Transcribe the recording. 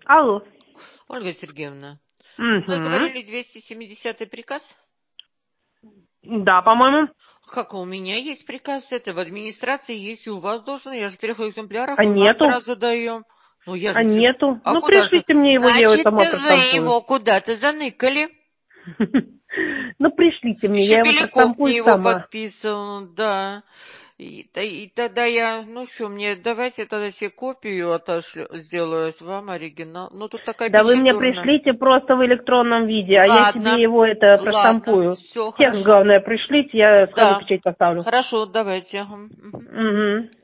Алло. Ольга Сергеевна, вы Угу. говорили 270-й приказ? Да, по-моему. Как у меня есть приказ, это в администрации есть, и у вас должен. Я же в 3 экземплярах, А и вам нету? сразу даем. Ну, я А же... нету? А Ну, куда же? пришлите мне его, я его Значит, сама вы проштампую. его куда-то заныкали. Ну, пришлите мне, Еще я его Беляков мне проштампую его сама. подписывал, да. И тогда я, ну что, мне давайте тогда себе копию отошлю, сделаю, вам оригинал. Ну, тут такая Да вы печать мне дурная. пришлите просто в электронном виде, а я себе Ладно, его ладно, проштампую. все Текст, хорошо. главное, пришлите, я сразу Да, печать поставлю. хорошо, давайте. Ага, мгм. Угу.